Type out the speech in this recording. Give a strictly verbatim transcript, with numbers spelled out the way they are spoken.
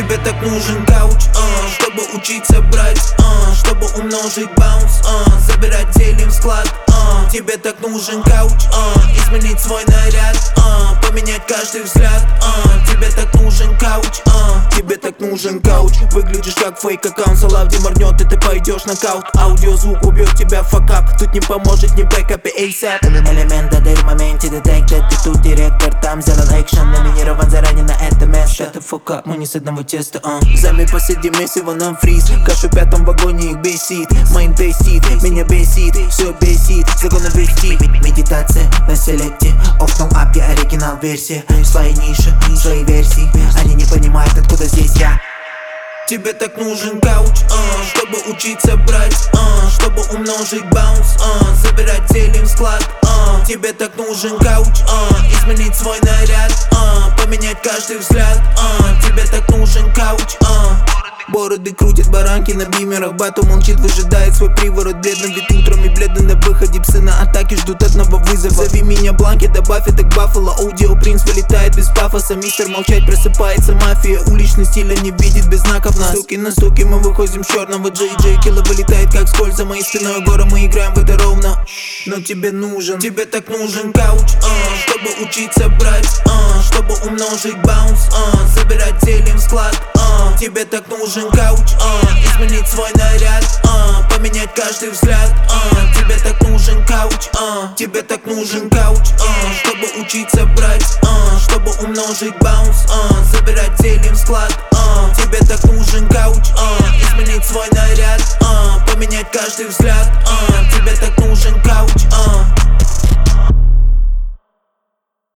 Тебе так нужен кауч, а, чтобы учиться брать, а, чтобы умножить баунс, а, забирать делим в склад, а. Тебе так нужен кауч, а, изменить свой наряд, а, поменять каждый взгляд, а. Тебе так нужен кауч, а, тебе так нужен кауч. Выглядишь как фейк аккаунт, салавди морнет, и ты пойдешь нокаут. Аудиозвук убьет тебя факап, тут не поможет ни бэкап и эйсап. Элемент адель в моменте детектед. Ты тут директор, там сделан экшен. Номинирован заранее на это место. Shut the fuck up, мы не с одного теста, а. Зами посидим, если его нам фриз. Кашу в пятом вагоне их бесит. Майн тестит, меня бесит, все бесит, законы вести. Медитация на селекте. Окном ап, я оригинал версия. Свои ниши, свои версии. Они не понимают, откуда здесь я. Тебе так нужен кауч, а, чтобы учиться брать, а, чтобы умножить баунс, а, забирать делим в склад, а. Тебе так нужен кауч, а, изменить свой наряд, а, поменять каждый взгляд, а. Тебе так нужен кауч, а. Бороды крутят баранки на бимерах. Бату молчит, выжидает свой приворот. Бледно вид утром и бледно на выходе. Псы на атаке ждут одного вызова. Зови меня Бланки, добавь это к Баффало. Аудио принц вылетает без пафоса. Мистер молчать, просыпается мафия. Уличный стиля не видит без знаков нас. Стуки на стуки, мы выходим с черного. Джей Джей Килла вылетает как скользь за моей спиной. Гора, мы играем в это ровно. Но тебе нужен, тебе так нужен кауч, а, чтобы учиться брать, а, чтобы умножить баунс, а, забирать делим в склад, а. Тебе так нужен кауч, а, изменить свой наряд, а, поменять каждый взгляд, а. Тебе так нужен кауч, а, тебе так нужен кауч, а, чтобы учиться брать, а, чтобы умножить баунс, а, забирать делим в склад, а. Тебе так нужен кауч, а, изменить свой наряд, а, поменять каждый взгляд, а. Тебе так нужен кауч, а.